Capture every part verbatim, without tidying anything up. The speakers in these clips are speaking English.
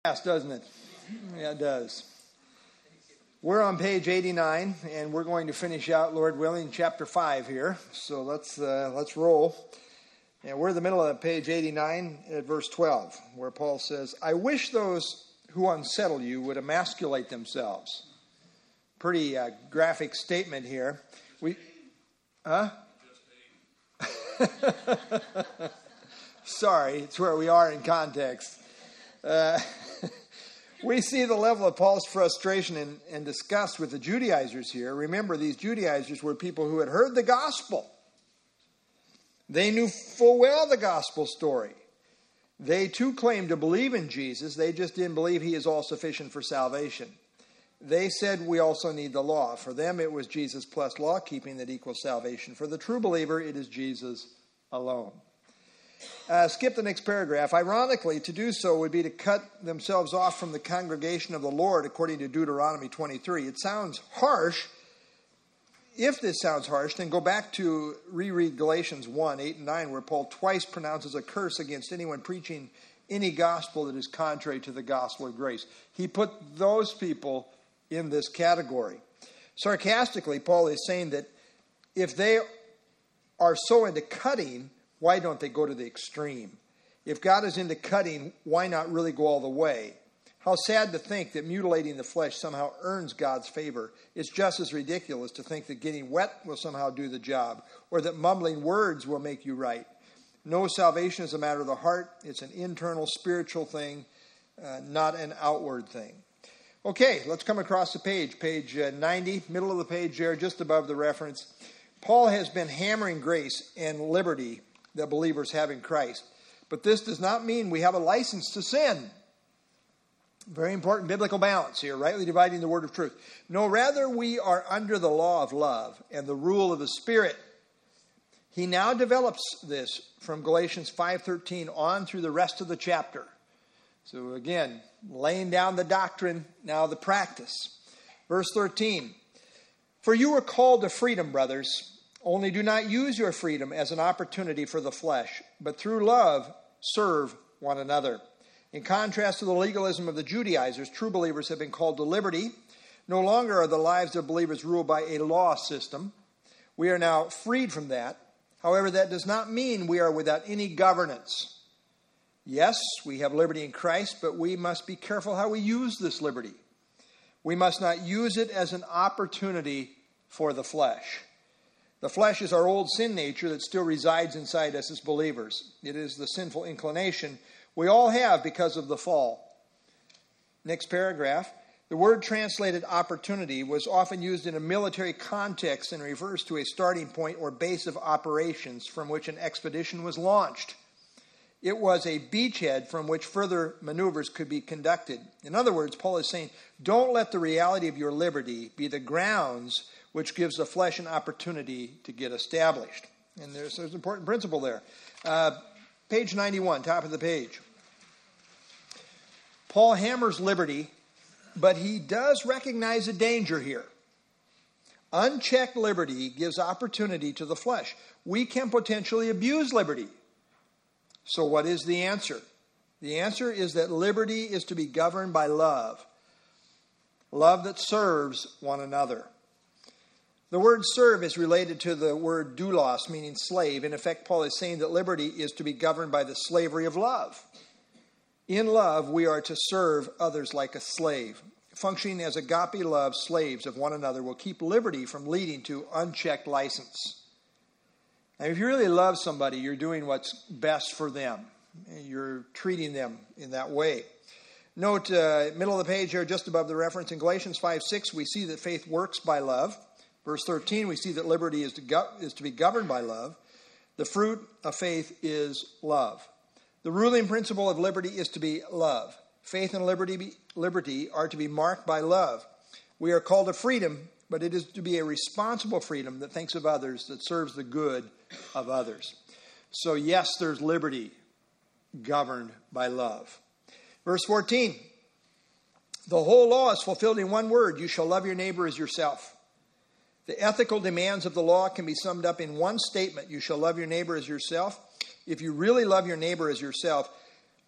Fast, doesn't it? Yeah, it does. We're on page eighty-nine, and we're going to finish out, Lord willing, chapter five here. So let's uh, let's roll. And we're in the middle of page eighty-nine at verse twelve, where Paul says, "I wish those who unsettle you would emasculate themselves." Pretty uh, graphic statement here. We, huh? Sorry, it's where we are in context. Uh, we see the level of Paul's frustration and, and disgust with the Judaizers here. Remember, these Judaizers were people who had heard the gospel. They knew full well the gospel story. They too claimed to believe in Jesus. They just didn't believe he is all sufficient for salvation. They said we also need the law. For them, it was Jesus plus law keeping that equals salvation. For the true believer, it is Jesus alone. Uh, skip the next paragraph. Ironically, to do so would be to cut themselves off from the congregation of the Lord, according to Deuteronomy twenty-three. It sounds harsh. If this sounds harsh, then go back to reread Galatians one, eight and nine, where Paul twice pronounces a curse against anyone preaching any gospel that is contrary to the gospel of grace. He put those people in this category. Sarcastically, Paul is saying that if they are so into cutting, why don't they go to the extreme? If God is into cutting, why not really go all the way? How sad to think that mutilating the flesh somehow earns God's favor. It's just as ridiculous to think that getting wet will somehow do the job, or that mumbling words will make you right. No, salvation is a matter of the heart. It's an internal spiritual thing, uh, not an outward thing. Okay, let's come across the page. Page uh, ninety, middle of the page there, just above the reference. Paul has been hammering grace and liberty that believers have in Christ. But this does not mean we have a license to sin. Very important biblical balance here, rightly dividing the word of truth. No, rather we are under the law of love and the rule of the Spirit. He now develops this from Galatians five thirteen on through the rest of the chapter. So again, laying down the doctrine, now the practice. Verse thirteen, "For you were called to freedom, brothers. Only do not use your freedom as an opportunity for the flesh, but through love serve one another." In contrast to the legalism of the Judaizers, true believers have been called to liberty. No longer are the lives of believers ruled by a law system. We are now freed from that. However, that does not mean we are without any governance. Yes, we have liberty in Christ, but we must be careful how we use this liberty. We must not use it as an opportunity for the flesh. The flesh is our old sin nature that still resides inside us as believers. It is the sinful inclination we all have because of the fall. Next paragraph. The word translated opportunity was often used in a military context and refers to a starting point or base of operations from which an expedition was launched. It was a beachhead from which further maneuvers could be conducted. In other words, Paul is saying, don't let the reality of your liberty be the grounds which gives the flesh an opportunity to get established. And there's, there's an important principle there. Uh, page ninety-one, top of the page. Paul hammers liberty, but he does recognize a danger here. Unchecked liberty gives opportunity to the flesh. We can potentially abuse liberty. So what is the answer? The answer is that liberty is to be governed by love. Love that serves one another. The word serve is related to the word doulos, meaning slave. In effect, Paul is saying that liberty is to be governed by the slavery of love. In love, we are to serve others like a slave. Functioning as agape love slaves of one another will keep liberty from leading to unchecked license. Now, if you really love somebody, you're doing what's best for them. You're treating them in that way. Note, uh, middle of the page here, just above the reference, in Galatians five six, we see that faith works by love. Verse thirteen, we see that liberty is to, go- is to be governed by love. The fruit of faith is love. The ruling principle of liberty is to be love. Faith and liberty, be, liberty are to be marked by love. We are called to freedom, but it is to be a responsible freedom that thinks of others, that serves the good of others. So yes, there's liberty governed by love. Verse fourteen, the whole law is fulfilled in one word: you shall love your neighbor as yourself. The ethical demands of the law can be summed up in one statement: you shall love your neighbor as yourself. If you really love your neighbor as yourself,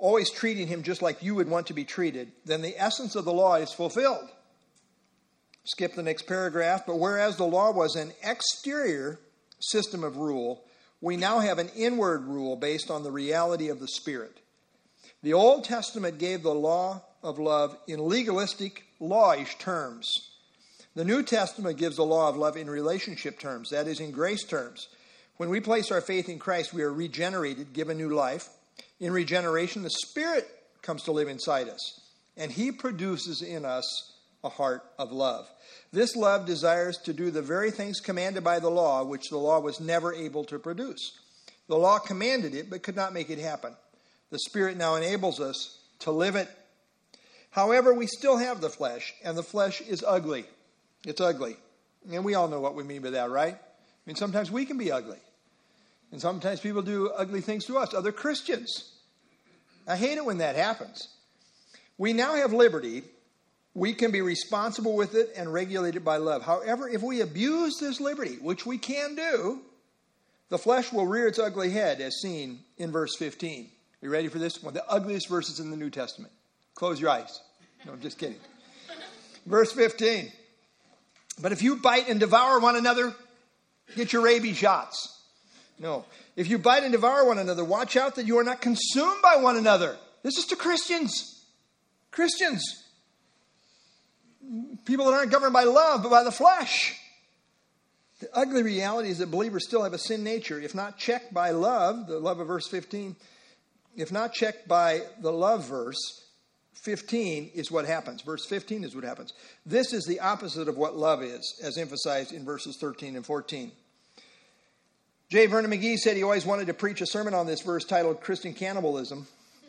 always treating him just like you would want to be treated, then the essence of the law is fulfilled. Skip the next paragraph. But whereas the law was an exterior system of rule, we now have an inward rule based on the reality of the Spirit. The Old Testament gave the law of love in legalistic, lawish terms. The New Testament gives the law of love in relationship terms, that is, in grace terms. When we place our faith in Christ, we are regenerated, given new life. In regeneration, the Spirit comes to live inside us, and he produces in us a heart of love. This love desires to do the very things commanded by the law, which the law was never able to produce. The law commanded it, but could not make it happen. The Spirit now enables us to live it. However, we still have the flesh, and the flesh is ugly. It's ugly. And we all know what we mean by that, right? I mean, sometimes we can be ugly. And sometimes people do ugly things to us, other Christians. I hate it when that happens. We now have liberty. We can be responsible with it and regulate it by love. However, if we abuse this liberty, which we can do, the flesh will rear its ugly head, as seen in verse fifteen. Are you ready for this? One of the ugliest verses in the New Testament. Close your eyes. No, I'm just kidding. Verse fifteen. But if you bite and devour one another, get your rabies shots. No. If you bite and devour one another, watch out that you are not consumed by one another. This is to Christians. Christians. People that aren't governed by love, but by the flesh. The ugly reality is that believers still have a sin nature. If not checked by love, the love of verse fifteen, if not checked by the love verse, fifteen is what happens. Verse fifteen is what happens. This is the opposite of what love is, as emphasized in verses thirteen and fourteen. J. Vernon McGee said he always wanted to preach a sermon on this verse titled Christian Cannibalism.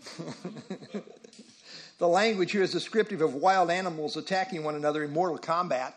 The language here is descriptive of wild animals attacking one another in mortal combat.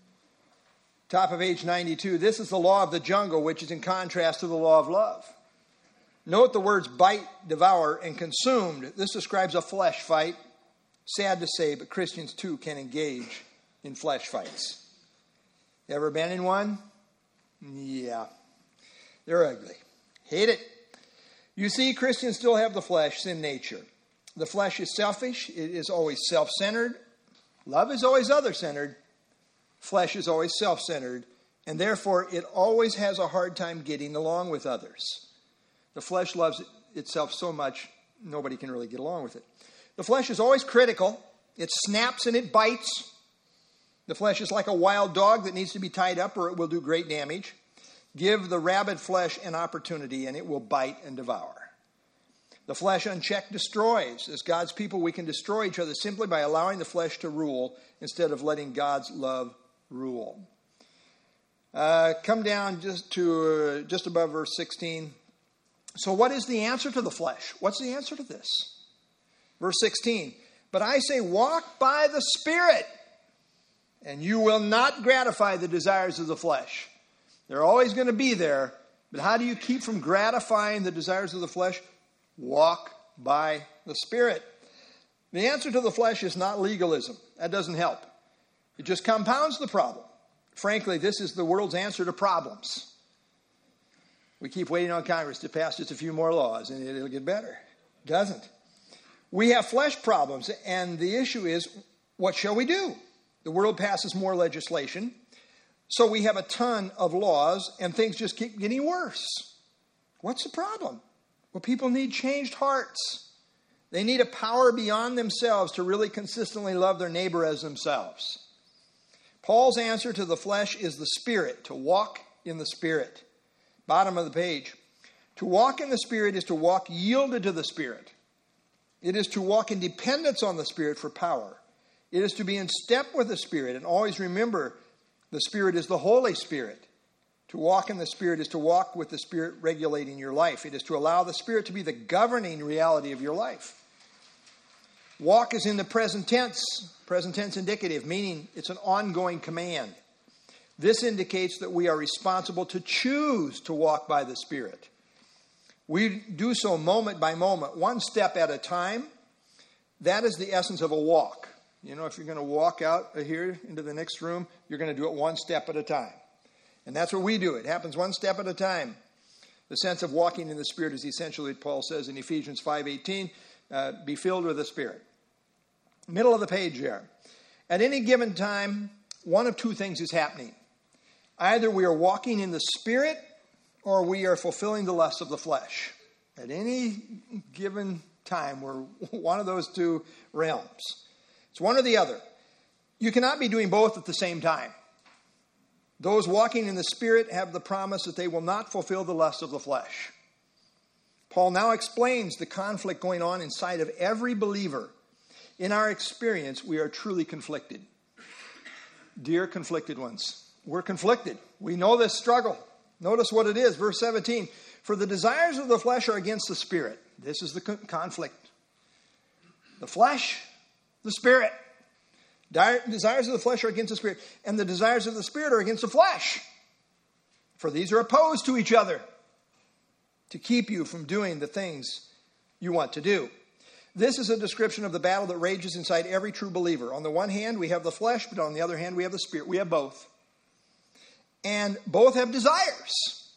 Top of page ninety-two. This is the law of the jungle, which is in contrast to the law of love. Note the words bite, devour, and consumed. This describes a flesh fight. Sad to say, but Christians too can engage in flesh fights. Ever been in one? Yeah. They're ugly. Hate it. You see, Christians still have the flesh, sin nature. The flesh is selfish. It is always self-centered. Love is always other-centered. Flesh is always self-centered. And therefore, it always has a hard time getting along with others. The flesh loves itself so much, nobody can really get along with it. The flesh is always critical. It snaps and it bites. The flesh is like a wild dog that needs to be tied up or it will do great damage. Give the rabid flesh an opportunity and it will bite and devour. The flesh unchecked destroys. As God's people, we can destroy each other simply by allowing the flesh to rule instead of letting God's love rule. Uh, come down just to uh, just above verse sixteen. So what is the answer to the flesh? What's the answer to this? Verse sixteen. But I say, walk by the Spirit, and you will not gratify the desires of the flesh. They're always going to be there. But how do you keep from gratifying the desires of the flesh? Walk by the Spirit. The answer to the flesh is not legalism. That doesn't help. It just compounds the problem. Frankly, this is the world's answer to problems. We keep waiting on Congress to pass just a few more laws, and it'll get better. It doesn't. We have flesh problems, and the issue is, what shall we do? The world passes more legislation, so we have a ton of laws, and things just keep getting worse. What's the problem? Well, people need changed hearts. They need a power beyond themselves to really consistently love their neighbor as themselves. Paul's answer to the flesh is the Spirit, to walk in the Spirit. Bottom of the page. To walk in the Spirit is to walk yielded to the Spirit. It is to walk in dependence on the Spirit for power. It is to be in step with the Spirit. And always remember, the Spirit is the Holy Spirit. To walk in the Spirit is to walk with the Spirit regulating your life. It is to allow the Spirit to be the governing reality of your life. Walk is in the present tense, present tense indicative, meaning it's an ongoing command. This indicates that we are responsible to choose to walk by the Spirit. We do so moment by moment, one step at a time. That is the essence of a walk. You know, if you're going to walk out here into the next room, you're going to do it one step at a time. And that's what we do. It happens one step at a time. The sense of walking in the Spirit is essentially what Paul says in Ephesians five eighteen. Uh, be filled with the Spirit. Middle of the page there. At any given time, one of two things is happening. Either we are walking in the Spirit or we are fulfilling the lusts of the flesh. At any given time, we're one of those two realms. It's one or the other. You cannot be doing both at the same time. Those walking in the Spirit have the promise that they will not fulfill the lusts of the flesh. Paul now explains the conflict going on inside of every believer. In our experience, we are truly conflicted. Dear conflicted ones, we're conflicted. We know this struggle. Notice what it is, verse seventeen. For the desires of the flesh are against the Spirit. This is the conflict. The flesh, the Spirit. Desires of the flesh are against the Spirit, and the desires of the Spirit are against the flesh. For these are opposed to each other, to keep you from doing the things you want to do. This is a description of the battle that rages inside every true believer. On the one hand, we have the flesh, but on the other hand, we have the Spirit. We have both. And both have desires.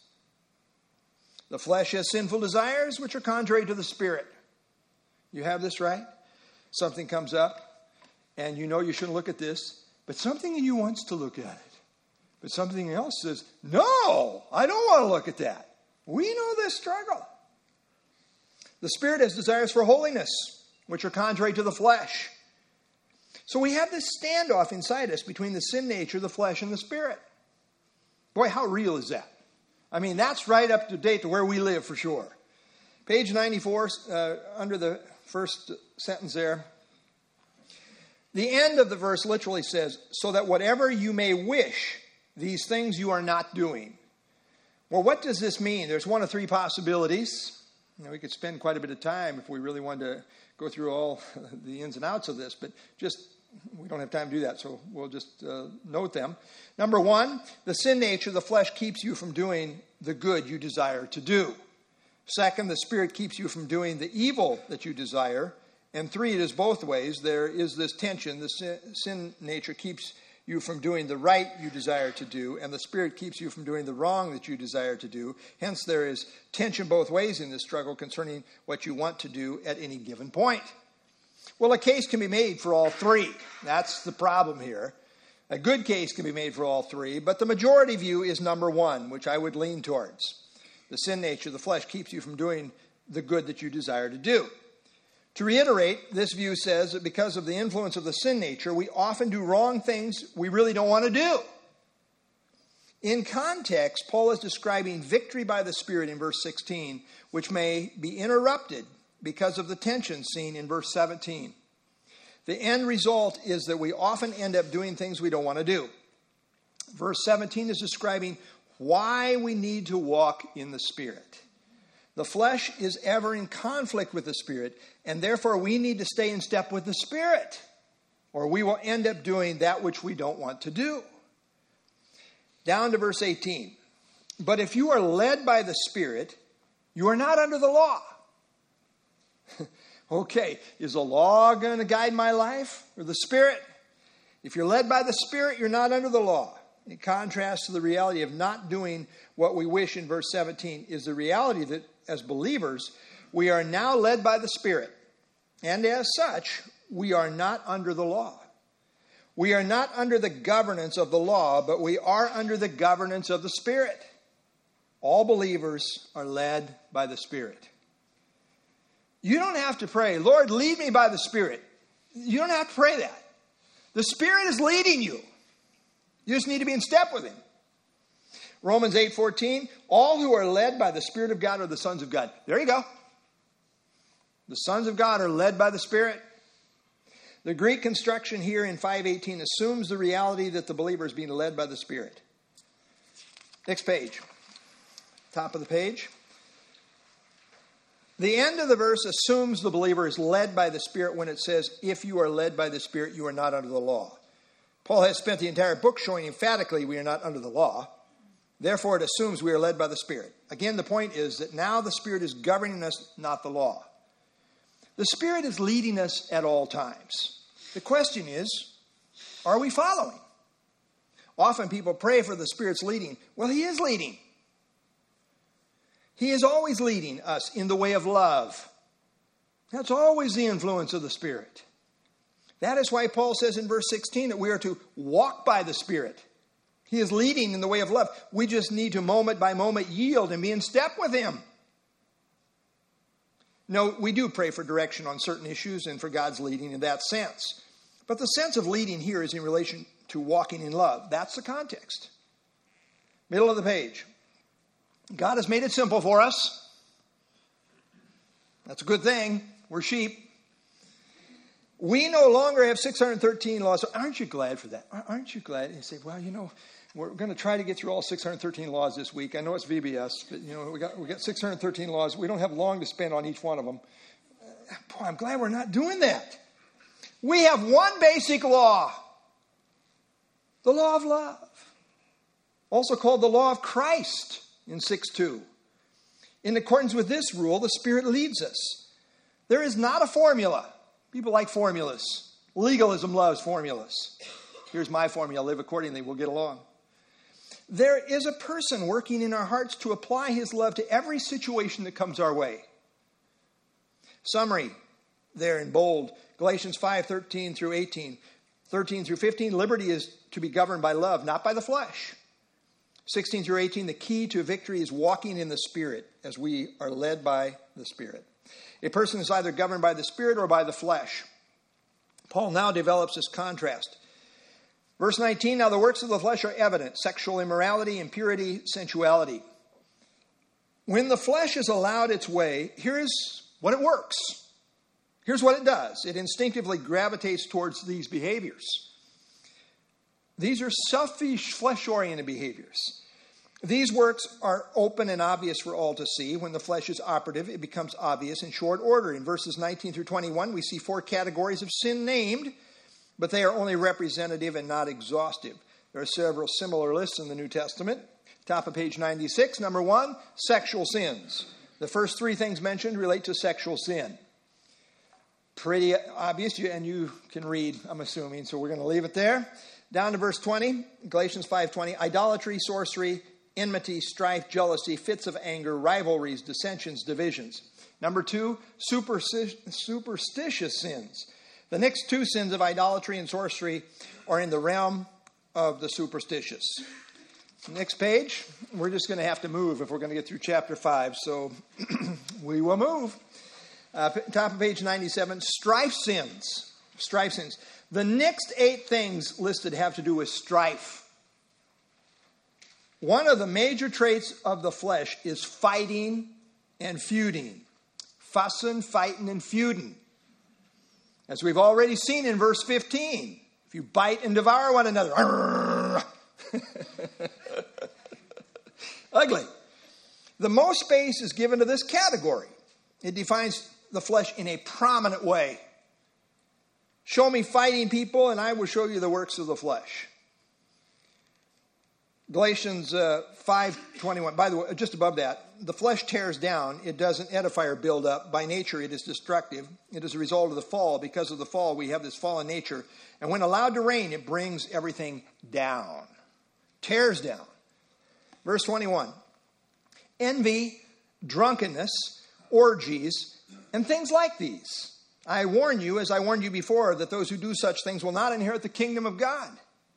The flesh has sinful desires, which are contrary to the Spirit. You have this, right? Something comes up, and you know you shouldn't look at this, but something in you wants to look at it. But something else says, no, I don't want to look at that. We know this struggle. The Spirit has desires for holiness, which are contrary to the flesh. So we have this standoff inside us between the sin nature, the flesh, and the Spirit. Boy, how real is that? I mean, that's right up to date to where we live for sure. Page ninety-four, uh, under the first sentence there. The end of the verse literally says, so that whatever you may wish, these things you are not doing. Well, what does this mean? There's one of three possibilities. You know, we could spend quite a bit of time if we really wanted to go through all the ins and outs of this, but just, we don't have time to do that, so we'll just uh, note them. Number one, the sin nature, the flesh, keeps you from doing the good you desire to do. Second, the Spirit keeps you from doing the evil that you desire. And three, it is both ways. There is this tension. The sin, sin nature keeps you from doing the right you desire to do, and the Spirit keeps you from doing the wrong that you desire to do. Hence, there is tension both ways in this struggle concerning what you want to do at any given point. Well, a case can be made for all three. That's the problem here. A good case can be made for all three, but the majority view is number one, which I would lean towards. The sin nature, the flesh, keeps you from doing the good that you desire to do. To reiterate, this view says that because of the influence of the sin nature, we often do wrong things we really don't want to do. In context, Paul is describing victory by the Spirit in verse sixteen, which may be interrupted because of the tension seen in verse seventeen. The end result is that we often end up doing things we don't want to do. Verse seventeen is describing why we need to walk in the Spirit. The flesh is ever in conflict with the Spirit, and therefore we need to stay in step with the Spirit, or we will end up doing that which we don't want to do. Down to verse eighteen. But if you are led by the Spirit, you are not under the law. Okay, is the law going to guide my life, or the Spirit? If you're led by the Spirit, you're not under the law. In contrast to the reality of not doing what we wish in verse seventeen is the reality that as believers, we are now led by the Spirit. And as such, we are not under the law. We are not under the governance of the law, but we are under the governance of the Spirit. All believers are led by the Spirit. You don't have to pray, Lord, lead me by the Spirit. You don't have to pray that. The Spirit is leading you. You just need to be in step with Him. Romans eight fourteen, all who are led by the Spirit of God are the sons of God. There you go. The sons of God are led by the Spirit. The Greek construction here in five eighteen assumes the reality that the believer is being led by the Spirit. Next page. Top of the page. The end of the verse assumes the believer is led by the Spirit when it says, if you are led by the Spirit, you are not under the law. Paul has spent the entire book showing emphatically we are not under the law. Therefore, it assumes we are led by the Spirit. Again, the point is that now the Spirit is governing us, not the law. The Spirit is leading us at all times. The question is, are we following? Often people pray for the Spirit's leading. Well, He is leading. He is always leading us in the way of love. That's always the influence of the Spirit. That is why Paul says in verse sixteen that we are to walk by the Spirit. He is leading in the way of love. We just need to moment by moment yield and be in step with him. No, we do pray for direction on certain issues and for God's leading in that sense. But the sense of leading here is in relation to walking in love. That's the context. Middle of the page. God has made it simple for us. That's a good thing. We're sheep. We no longer have six hundred thirteen laws. Aren't you glad for that? Aren't you glad? You say, well, you know, we're going to try to get through all six hundred thirteen laws this week. I know it's V B S, but, you know, we got we got six hundred thirteen laws. We don't have long to spend on each one of them. Boy, I'm glad we're not doing that. We have one basic law. The law of love. Also called the law of Christ in six two. In accordance with this rule, the Spirit leads us. There is not a formula. People like formulas. Legalism loves formulas. Here's my formula. Live accordingly. We'll get along. There is a person working in our hearts to apply his love to every situation that comes our way. Summary there in bold. Galatians five, thirteen through eighteen. thirteen through fifteen, liberty is to be governed by love, not by the flesh. sixteen through eighteen, the key to victory is walking in the Spirit as we are led by the Spirit. A person is either governed by the Spirit or by the flesh. Paul now develops this contrast. Verse nineteen, now the works of the flesh are evident: sexual immorality, impurity, sensuality. When the flesh is allowed its way, here's what it works. Here's what it does. It instinctively gravitates towards these behaviors. These are selfish, flesh-oriented behaviors. These works are open and obvious for all to see. When the flesh is operative, it becomes obvious in short order. In verses nineteen through twenty-one, we see four categories of sin named, but they are only representative and not exhaustive. There are several similar lists in the New Testament. Top of page ninety-six, number one, sexual sins. The first three things mentioned relate to sexual sin. Pretty obvious, and you can read, I'm assuming, so we're going to leave it there. Down to verse twenty, Galatians five twenty, idolatry, sorcery, enmity, strife, jealousy, fits of anger, rivalries, dissensions, divisions. Number two, supersti- superstitious sins. The next two sins of idolatry and sorcery are in the realm of the superstitious. Next page, we're just going to have to move if we're going to get through chapter five, so we will move. Uh, top of page ninety-seven, strife sins. Strife sins. The next eight things listed have to do with strife. One of the major traits of the flesh is fighting and feuding. Fussing, fighting, and feuding. As we've already seen in verse fifteen. If you bite and devour one another. Ugly. The most space is given to this category. It defines the flesh in a prominent way. Show me fighting people, and I will show you the works of the flesh. Galatians uh, five twenty-one. By the way, just above that, the flesh tears down. It doesn't edify or build up. By nature, it is destructive. It is a result of the fall. Because of the fall, we have this fallen nature. And when allowed to reign, it brings everything down. Tears down. Verse twenty-one. Envy, drunkenness, orgies, and things like these. I warn you, as I warned you before, that those who do such things will not inherit the kingdom of God.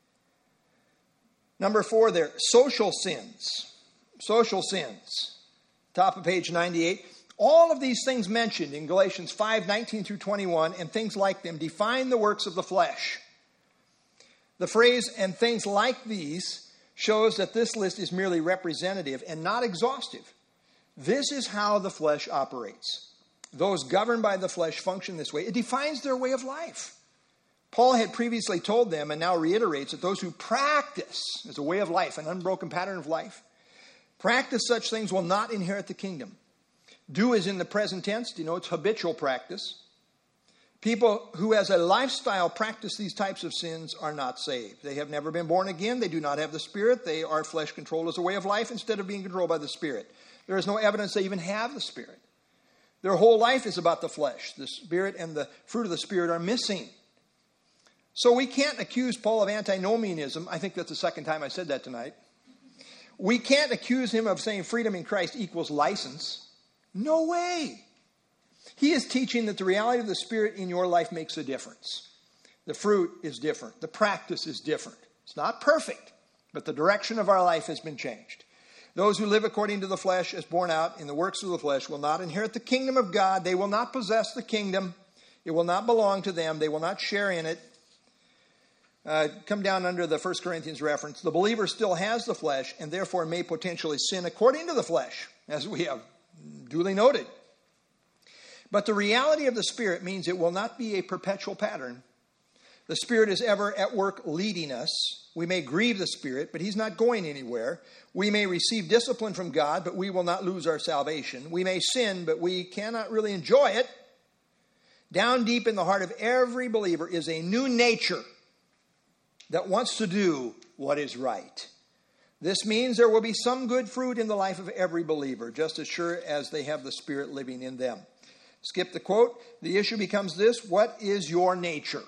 Number four there, social sins. Social sins. Top of page ninety-eight. All of these things mentioned in Galatians five nineteen through twenty-one and things like them define the works of the flesh. The phrase, and things like these, shows that this list is merely representative and not exhaustive. This is how the flesh operates. Those governed by the flesh function this way. It defines their way of life. Paul had previously told them and now reiterates that those who practice as a way of life, an unbroken pattern of life, practice such things will not inherit the kingdom. Do is in the present tense, denotes habitual practice. People who as a lifestyle practice these types of sins are not saved. They have never been born again. They do not have the Spirit. They are flesh controlled as a way of life instead of being controlled by the Spirit. There is no evidence they even have the Spirit. Their whole life is about the flesh. The Spirit and the fruit of the Spirit are missing. So we can't accuse Paul of antinomianism. I think that's the second time I said that tonight. We can't accuse him of saying freedom in Christ equals license. No way. He is teaching that the reality of the Spirit in your life makes a difference. The fruit is different. The practice is different. It's not perfect, but the direction of our life has been changed. Those who live according to the flesh, as borne out in the works of the flesh, will not inherit the kingdom of God. They will not possess the kingdom. It will not belong to them. They will not share in it. Uh, come down under the First Corinthians reference. The believer still has the flesh and therefore may potentially sin according to the flesh, as we have duly noted. But the reality of the Spirit means it will not be a perpetual pattern. The Spirit is ever at work leading us. We may grieve the Spirit, but He's not going anywhere. We may receive discipline from God, but we will not lose our salvation. We may sin, but we cannot really enjoy it. Down deep in the heart of every believer is a new nature that wants to do what is right. This means there will be some good fruit in the life of every believer, just as sure as they have the Spirit living in them. Skip the quote. The issue becomes this: what is your nature?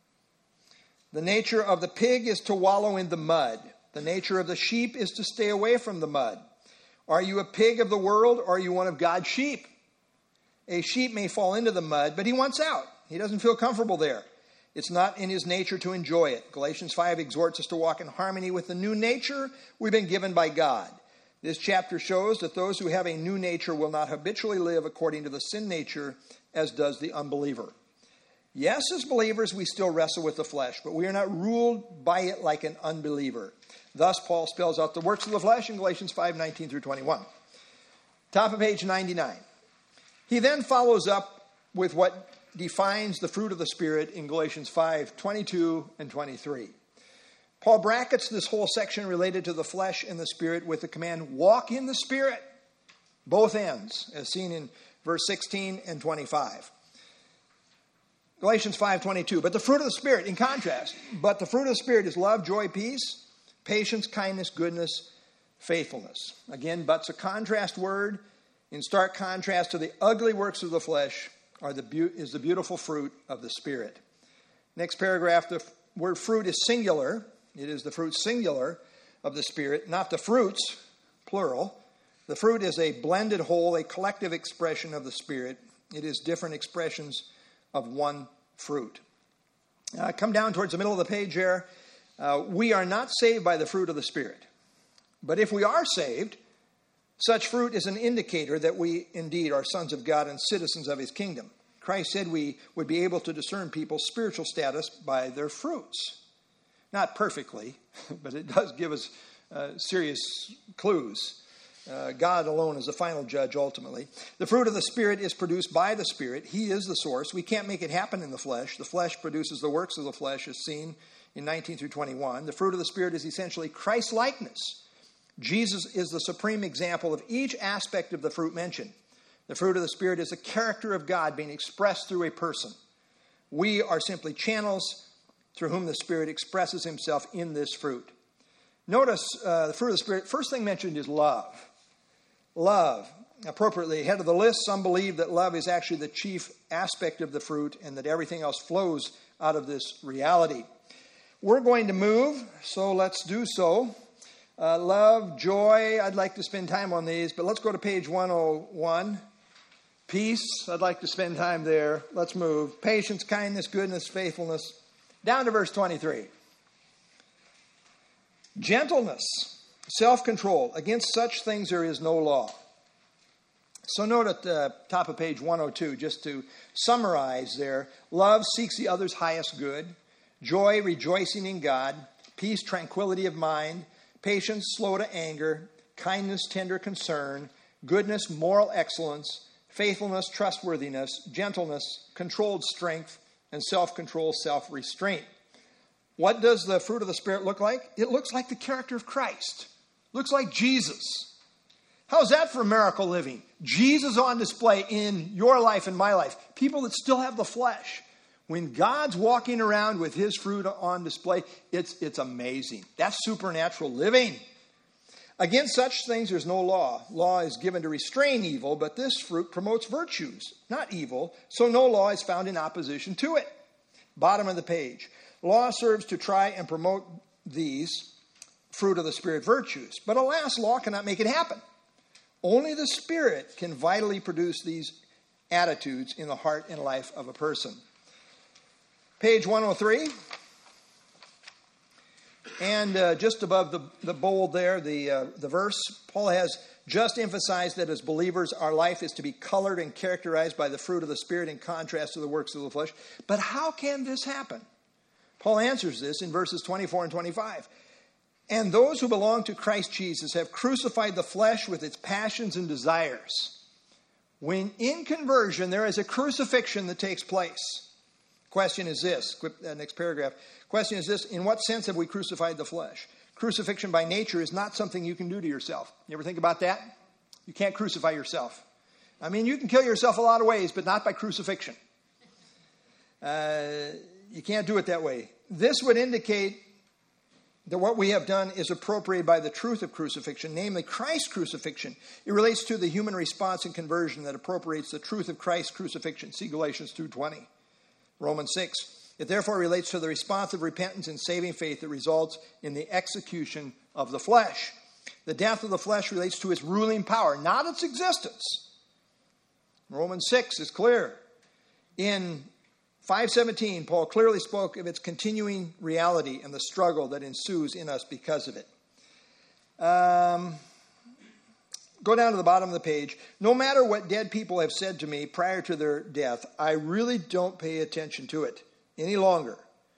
The nature of the pig is to wallow in the mud. The nature of the sheep is to stay away from the mud. Are you a pig of the world, or are you one of God's sheep? A sheep may fall into the mud, but he wants out. He doesn't feel comfortable there. It's not in his nature to enjoy it. Galatians five exhorts us to walk in harmony with the new nature we've been given by God. This chapter shows that those who have a new nature will not habitually live according to the sin nature, as does the unbeliever. Yes, as believers, we still wrestle with the flesh, but we are not ruled by it like an unbeliever. Thus, Paul spells out the works of the flesh in Galatians five, nineteen through twenty-one. Top of page ninety-nine. He then follows up with what defines the fruit of the Spirit in Galatians five, twenty-two and twenty-three. Paul brackets this whole section related to the flesh and the Spirit with the command, walk in the Spirit. Both ends, as seen in verse sixteen and twenty-five. Galatians five, twenty-two. But the fruit of the Spirit, in contrast, but the fruit of the Spirit is love, joy, peace, patience, kindness, goodness, faithfulness. Again, but's a contrast word. In stark contrast to the ugly works of the flesh are the be- is the beautiful fruit of the Spirit. Next paragraph, the f- word fruit is singular. It is the fruit singular of the Spirit, not the fruits, plural. The fruit is a blended whole, a collective expression of the Spirit. It is different expressions of one fruit. Uh, come down towards the middle of the page here. Uh, we are not saved by the fruit of the Spirit. But if we are saved, such fruit is an indicator that we indeed are sons of God and citizens of His kingdom. Christ said we would be able to discern people's spiritual status by their fruits. Not perfectly, but it does give us uh, serious clues. Uh, God alone is the final judge ultimately. The fruit of the Spirit is produced by the Spirit. He is the source. We can't make it happen in the flesh. The flesh produces the works of the flesh, as seen in nineteen through twenty-one. The fruit of the Spirit is essentially Christ-likeness. Jesus is the supreme example of each aspect of the fruit mentioned. The fruit of the Spirit is the character of God being expressed through a person. We are simply channels through whom the Spirit expresses Himself in this fruit. Notice uh, the fruit of the Spirit, first thing mentioned is love. Love, appropriately head of the list. Some believe that love is actually the chief aspect of the fruit and that everything else flows out of this reality. We're going to move, so let's do so. Uh, love, joy, I'd like to spend time on these, but let's go to page one oh one. Peace, I'd like to spend time there. Let's move. Patience, kindness, goodness, faithfulness. Down to verse twenty-three. Gentleness, self-control. Against such things there is no law. So note at the top of page one oh two, just to summarize there, love seeks the other's highest good. Joy, rejoicing in God. Peace, tranquility of mind. Patience, slow to anger. Kindness, tender concern. Goodness, moral excellence. Faithfulness, trustworthiness. Gentleness, controlled strength. And self-control, self-restraint. What does the fruit of the Spirit look like? It looks like the character of Christ. Looks like Jesus. How's that for miracle living? Jesus on display in your life and my life. People that still have the flesh. When God's walking around with His fruit on display, it's, it's amazing. That's supernatural living. Against such things there's no law. Law is given to restrain evil, but this fruit promotes virtues, not evil. So no law is found in opposition to it. Bottom of the page. Law serves to try and promote these fruit of the Spirit virtues. But alas, law cannot make it happen. Only the Spirit can vitally produce these attitudes in the heart and life of a person. Page one oh three. And uh, just above the, the bold there, the, uh, the verse, Paul has just emphasized that as believers, our life is to be colored and characterized by the fruit of the Spirit in contrast to the works of the flesh. But how can this happen? Paul answers this in verses twenty-four and twenty-five. And those who belong to Christ Jesus have crucified the flesh with its passions and desires. When in conversion, there is a crucifixion that takes place. Question is this, next paragraph. Question is this, in what sense have we crucified the flesh? Crucifixion by nature is not something you can do to yourself. You ever think about that? You can't crucify yourself. I mean, you can kill yourself a lot of ways, but not by crucifixion. Uh, you can't do it that way. This would indicate that what we have done is appropriated by the truth of crucifixion, namely Christ's crucifixion. It relates to the human response in conversion that appropriates the truth of Christ's crucifixion. See Galatians two twenty. Romans six. It therefore relates to the response of repentance and saving faith that results in the execution of the flesh. The death of the flesh relates to its ruling power, not its existence. Romans six is clear. In five seventeen, Paul clearly spoke of its continuing reality and the struggle that ensues in us because of it. Um, go down to the bottom of the page. No matter what dead people have said to me prior to their death, I really don't pay attention to it any longer.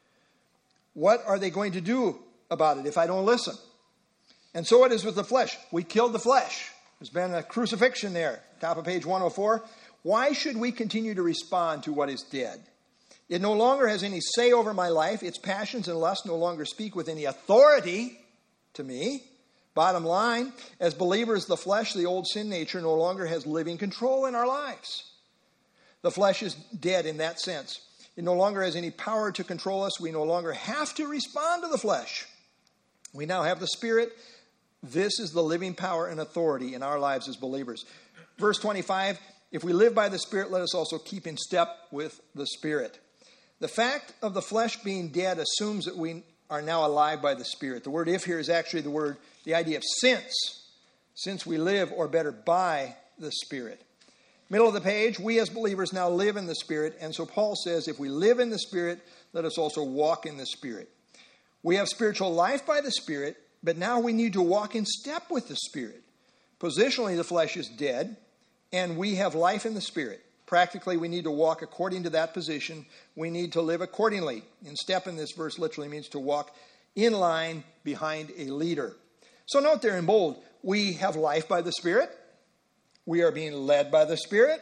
What are they going to do about it if I don't listen? And so it is with the flesh. We killed the flesh. There's been a crucifixion there, top of page one oh four. Why should we continue to respond to what is dead? It no longer has any say over my life. Its passions and lusts no longer speak with any authority to me. Bottom line, as believers, the flesh, the old sin nature, no longer has living control in our lives. The flesh is dead in that sense. It no longer has any power to control us. We no longer have to respond to the flesh. We now have the Spirit. This is the living power and authority in our lives as believers. Verse twenty-five, if we live by the Spirit, let us also keep in step with the Spirit. The fact of the flesh being dead assumes that we are now alive by the Spirit. The word if here is actually the word, the idea of since. Since we live, or better, by the Spirit. Middle of the page, we as believers now live in the Spirit. And so Paul says, if we live in the Spirit, let us also walk in the Spirit. We have spiritual life by the Spirit, but now we need to walk in step with the Spirit. Positionally, the flesh is dead, and we have life in the Spirit. Practically, we need to walk according to that position. We need to live accordingly. In step in this verse literally means to walk in line behind a leader. So note there in bold, we have life by the Spirit. We are being led by the Spirit.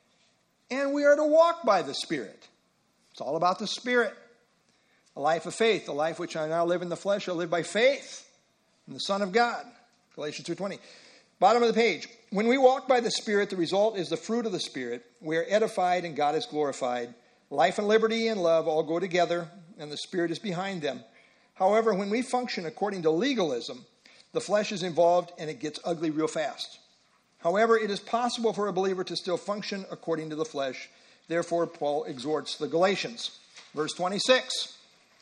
And we are to walk by the Spirit. It's all about the Spirit. A life of faith, the life which I now live in the flesh, I live by faith in the Son of God. Galatians two twenty. Bottom of the page. When we walk by the Spirit, the result is the fruit of the Spirit. We are edified and God is glorified. Life and liberty and love all go together, and the Spirit is behind them. However, when we function according to legalism, the flesh is involved and it gets ugly real fast. However, it is possible for a believer to still function according to the flesh. Therefore, Paul exhorts the Galatians. Verse twenty-six.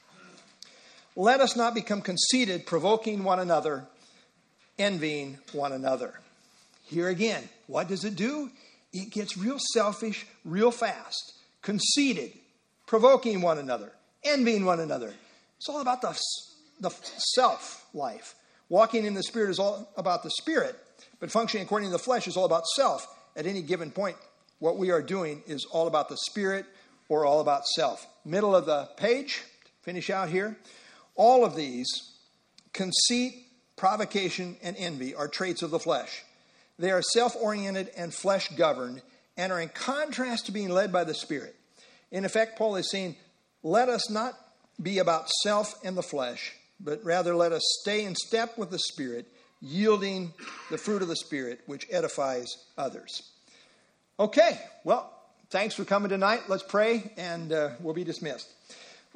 Let us not become conceited, provoking one another, envying one another. Here again, what does it do? It gets real selfish real fast. Conceited, provoking one another, envying one another. It's all about the, the self life. Walking in the Spirit is all about the Spirit, but functioning according to the flesh is all about self. At any given point, what we are doing is all about the Spirit or all about self. Middle of the page, finish out here. All of these, conceit, provocation, and envy, are traits of the flesh. They are self-oriented and flesh-governed and are in contrast to being led by the Spirit. In effect, Paul is saying, let us not be about self and the flesh, but rather let us stay in step with the Spirit, yielding the fruit of the Spirit, which edifies others. Okay, well, thanks for coming tonight. Let's pray, and uh, we'll be dismissed.